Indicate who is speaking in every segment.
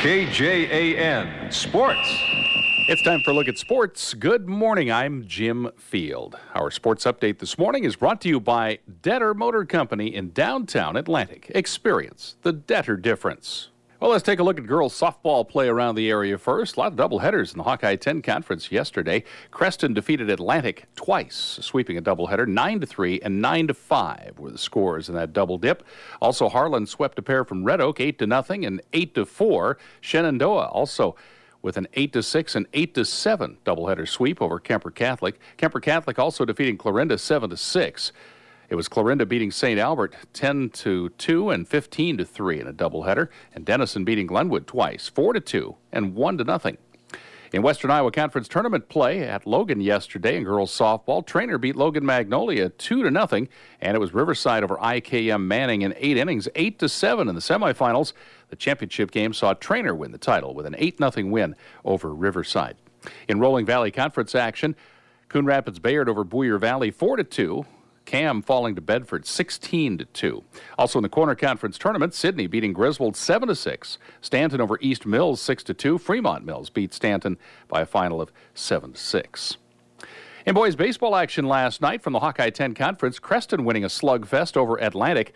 Speaker 1: KJAN Sports.
Speaker 2: It's time for a look at sports. Good morning. I'm Jim Field. Our sports update this morning is brought to you by Detter Motor Company in downtown Atlantic. Experience the Detter difference. Well, let's take a look at girls softball play around the area first. A lot of doubleheaders in the Hawkeye 10 Conference yesterday. Creston defeated Atlantic twice, sweeping a doubleheader. 9-3 and 9-5 were the scores in that double dip. Also, Harlan swept a pair from Red Oak, 8-0 and 8-4. Shenandoah also with an 8-6 and 8-7 doubleheader sweep over Kemper Catholic. Kemper Catholic also defeating Clarinda 7-6. It was Clarinda beating St. Albert 10-2 and 15-3 in a doubleheader, and Denison beating Glenwood twice, 4-2 and 1-0. In Western Iowa Conference tournament play at Logan yesterday in girls softball, Trainer beat Logan Magnolia 2-0, and it was Riverside over IKM Manning in 8 innings, 8-7 in the semifinals. The championship game saw Trainer win the title with an 8-0 win over Riverside. In Rolling Valley Conference action, Coon Rapids Bayard over Boyer Valley 4-2. Cam falling to Bedford 16-2. Also in the Corner Conference tournament, Sidney beating Griswold 7-6. Stanton over East Mills 6-2. Fremont Mills beat Stanton by a final of 7-6. In boys baseball action last night from the Hawkeye 10 Conference, Creston winning a slugfest over Atlantic.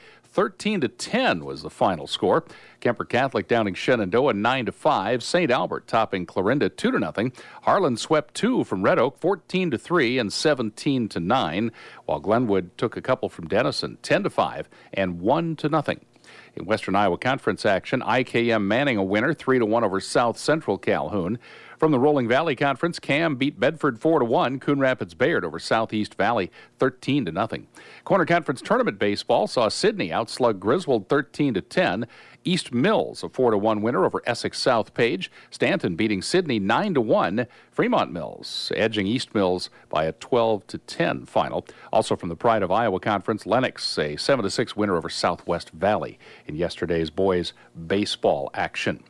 Speaker 2: 13-10 was the final score. Kemper Catholic downing Shenandoah 9-5. St. Albert topping Clarinda 2-0. Harlan swept 2 from Red Oak 14-3 and 17-9, while Glenwood took a couple from Denison 10-5 and 1-0. In Western Iowa Conference action, IKM Manning a winner 3-1 over South Central Calhoun. From the Rolling Valley Conference, Cam beat Bedford 4-1. Coon Rapids Bayard over Southeast Valley 13-0. Corner Conference tournament baseball saw Sidney outslug Griswold 13-10. East Mills a 4-1 winner over Essex South Page. Stanton beating Sidney 9-1. Fremont Mills edging East Mills by a 12-10 final. Also from the Pride of Iowa Conference, Lennox a 7-6 winner over Southwest Valley in yesterday's boys baseball action.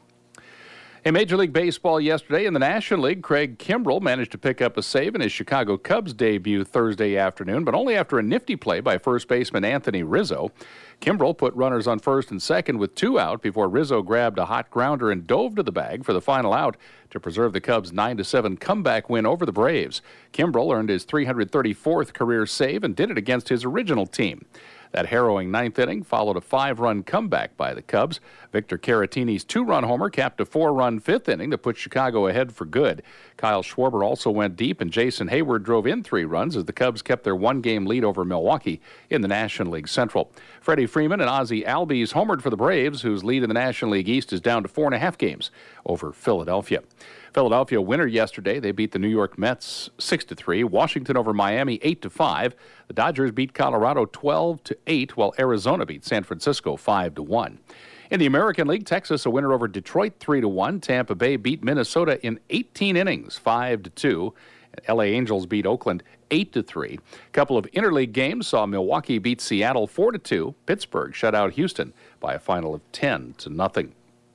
Speaker 2: In Major League Baseball yesterday in the National League, Craig Kimbrell managed to pick up a save in his Chicago Cubs debut Thursday afternoon, but only after a nifty play by first baseman Anthony Rizzo. Kimbrell put runners on first and second with 2 out before Rizzo grabbed a hot grounder and dove to the bag for the final out to preserve the Cubs' 9-7 comeback win over the Braves. Kimbrell earned his 334th career save and did it against his original team. That harrowing ninth inning followed a 5-run comeback by the Cubs. Victor Caratini's 2-run homer capped a 4-run fifth inning to put Chicago ahead for good. Kyle Schwarber also went deep, and Jason Hayward drove in 3 runs as the Cubs kept their 1-game lead over Milwaukee in the National League Central. Freddie Freeman and Ozzie Albies homered for the Braves, whose lead in the National League East is down to 4.5 games over Philadelphia. Philadelphia winner yesterday. They beat the New York Mets 6-3. Washington over Miami 8-5. The Dodgers beat Colorado 12-8, while Arizona beat San Francisco 5-1. In the American League, Texas a winner over Detroit 3-1. Tampa Bay beat Minnesota in 18 innings 5-2. LA Angels beat Oakland 8-3. A couple of interleague games saw Milwaukee beat Seattle 4-2. Pittsburgh shut out Houston by a final of 10-0.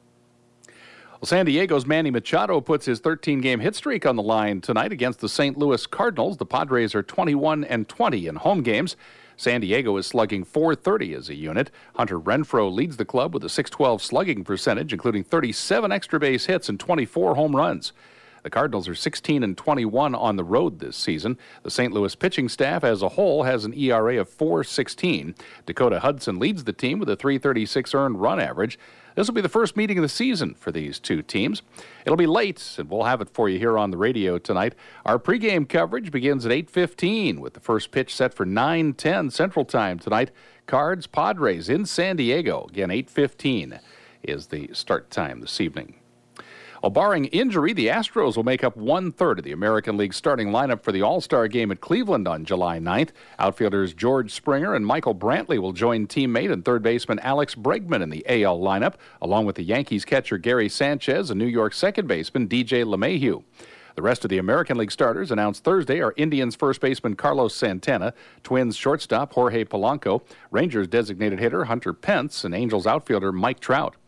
Speaker 2: Well, San Diego's Manny Machado puts his 13-game hit streak on the line tonight against the St. Louis Cardinals. The Padres are 21-20 in home games. San Diego is slugging .430 as a unit. Hunter Renfroe leads the club with a .612 slugging percentage, including 37 extra base hits and 24 home runs. The Cardinals are 16-21 on the road this season. The St. Louis pitching staff as a whole has an ERA of .416. Dakota Hudson leads the team with a .336 earned run average. This will be the first meeting of the season for these two teams. It'll be late, and we'll have it for you here on the radio tonight. Our pregame coverage begins at 8:15 with the first pitch set for 9:10 Central Time tonight. Cards Padres in San Diego. Again, 8:15 is the start time this evening. Well, barring injury, the Astros will make up 1/3 of the American League starting lineup for the All-Star game at Cleveland on July 9th. Outfielders George Springer and Michael Brantley will join teammate and third baseman Alex Bregman in the AL lineup, along with the Yankees catcher Gary Sanchez and New York second baseman DJ LeMahieu. The rest of the American League starters announced Thursday are Indians first baseman Carlos Santana, Twins shortstop Jorge Polanco, Rangers designated hitter Hunter Pence, and Angels outfielder Mike Trout.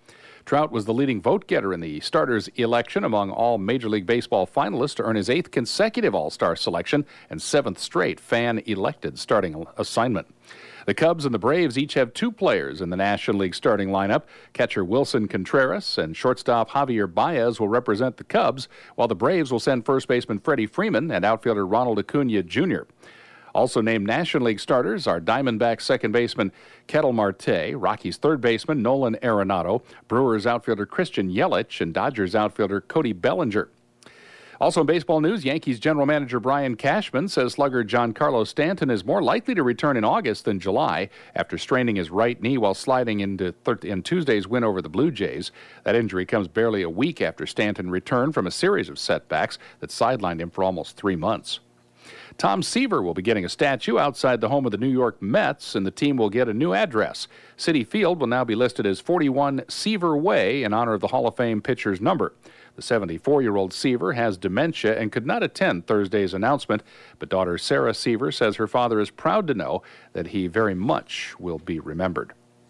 Speaker 2: Trout was the leading vote-getter in the starters election among all Major League Baseball finalists to earn his 8th consecutive All-Star selection and 7th straight fan-elected starting assignment. The Cubs and the Braves each have 2 players in the National League starting lineup. Catcher Wilson Contreras and shortstop Javier Baez will represent the Cubs, while the Braves will send first baseman Freddie Freeman and outfielder Ronald Acuna Jr. Also named National League starters are Diamondbacks second baseman Ketel Marte, Rockies third baseman Nolan Arenado, Brewers outfielder Christian Yelich, and Dodgers outfielder Cody Bellinger. Also in baseball news, Yankees general manager Brian Cashman says slugger Giancarlo Stanton is more likely to return in August than July after straining his right knee while sliding in Tuesday's win over the Blue Jays. That injury comes barely a week after Stanton returned from a series of setbacks that sidelined him for almost 3 months. Tom Seaver will be getting a statue outside the home of the New York Mets, and the team will get a new address. Citi Field will now be listed as 41 Seaver Way in honor of the Hall of Fame pitcher's number. The 74-year-old Seaver has dementia and could not attend Thursday's announcement, but daughter Sarah Seaver says her father is proud to know that he very much will be remembered.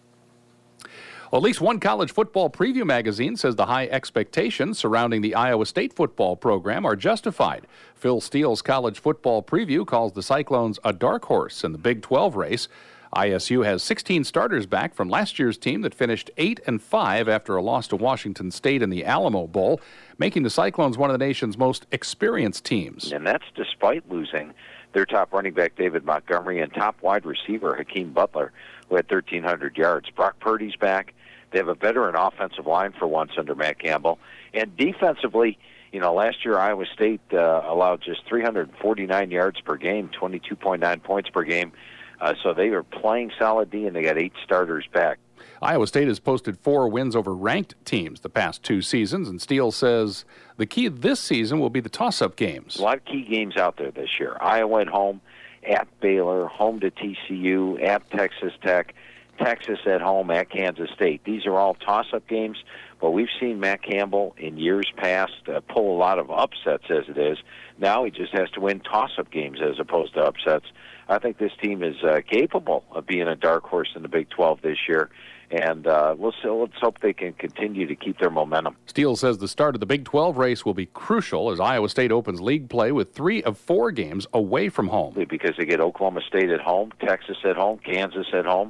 Speaker 2: Well, at least one college football preview magazine says the high expectations surrounding the Iowa State football program are justified. Phil Steele's college football preview calls the Cyclones a dark horse in the Big 12 race. ISU has 16 starters back from last year's team that finished 8-5 after a loss to Washington State in the Alamo Bowl, making the Cyclones one of the nation's most experienced teams.
Speaker 1: And that's despite losing their top running back David Montgomery and top wide receiver Hakeem Butler, who had 1,300 yards. Brock Purdy's back. They have a veteran offensive line for once under Matt Campbell. And defensively, last year Iowa State allowed just 349 yards per game, 22.9 points per game. So they are playing solid D, and they got 8 starters back.
Speaker 2: Iowa State has posted 4 wins over ranked teams the past 2 seasons, and Steele says the key this season will be the toss-up games.
Speaker 1: A lot of key games out there this year. Iowa at home, at Baylor, home to TCU, at Texas Tech, Texas at home, at Kansas State. These are all toss-up games, but we've seen Matt Campbell in years past pull a lot of upsets as it is. Now he just has to win toss-up games as opposed to upsets. I think this team is capable of being a dark horse in the Big 12 this year, and let's hope they can continue to keep their momentum.
Speaker 2: Steele says the start of the Big 12 race will be crucial as Iowa State opens league play with 3 of 4 games away from home.
Speaker 1: Because they get Oklahoma State at home, Texas at home, Kansas at home.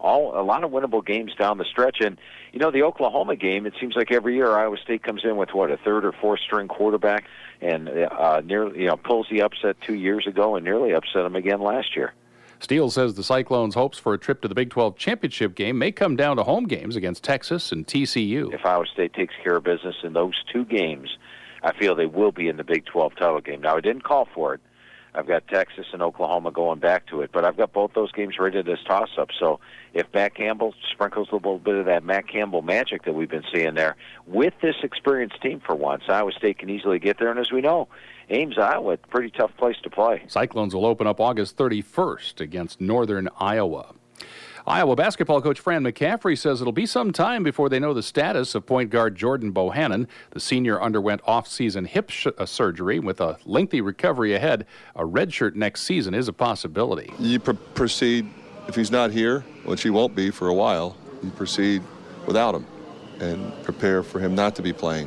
Speaker 1: A lot of winnable games down the stretch. And, the Oklahoma game, it seems like every year Iowa State comes in with, a third or fourth string quarterback and nearly, pulls the upset 2 years ago and nearly upset them again last year.
Speaker 2: Steele says the Cyclones' hopes for a trip to the Big 12 championship game may come down to home games against Texas and TCU.
Speaker 1: If Iowa State takes care of business in those 2 games, I feel they will be in the Big 12 title game. Now, I didn't call for it. I've got Texas and Oklahoma going back to it, but I've got both those games rated as toss-ups. So if Matt Campbell sprinkles a little bit of that Matt Campbell magic that we've been seeing there, with this experienced team for once, Iowa State can easily get there. And as we know, Ames, Iowa, pretty tough place to play.
Speaker 2: Cyclones will open up August 31st against Northern Iowa. Iowa basketball coach Fran McCaffery says it'll be some time before they know the status of point guard Jordan Bohannon. The senior underwent off-season hip surgery with a lengthy recovery ahead. A redshirt next season is a possibility.
Speaker 3: You proceed, if he's not here, which he won't be for a while, you proceed without him and prepare for him not to be playing.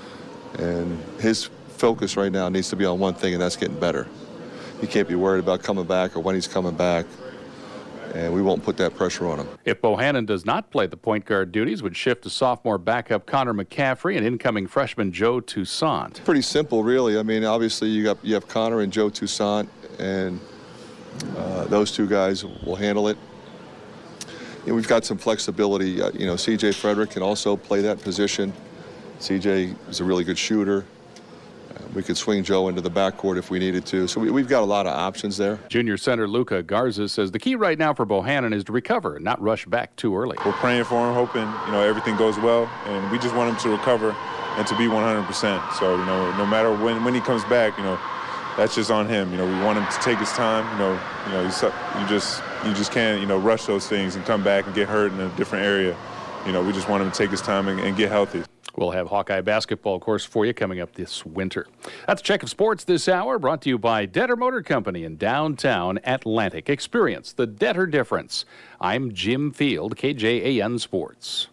Speaker 3: And his focus right now needs to be on one thing, and that's getting better. He can't be worried about coming back or when he's coming back. And we won't put that pressure on him.
Speaker 2: If Bohannon does not play the point guard duties, would shift to sophomore backup Connor McCaffrey and incoming freshman Joe Toussaint.
Speaker 3: It's pretty simple, really. I mean, obviously you have Connor and Joe Toussaint, and those 2 guys will handle it. We've got some flexibility. C.J. Frederick can also play that position. C.J. is a really good shooter. We could swing Joe into the backcourt if we needed to. So we've got a lot of options there.
Speaker 2: Junior center Luca Garza says the key right now for Bohannon is to recover and not rush back too early.
Speaker 4: We're praying for him, hoping, everything goes well. And we just want him to recover and to be 100%. So, no matter when he comes back, that's just on him. We want him to take his time. You just can't, rush those things and come back and get hurt in a different area. We just want him to take his time and get healthy.
Speaker 2: We'll have Hawkeye basketball, of course, for you coming up this winter. That's a check of sports this hour, brought to you by Detter Motor Company in downtown Atlantic. Experience the Detter difference. I'm Jim Field, KJAN Sports.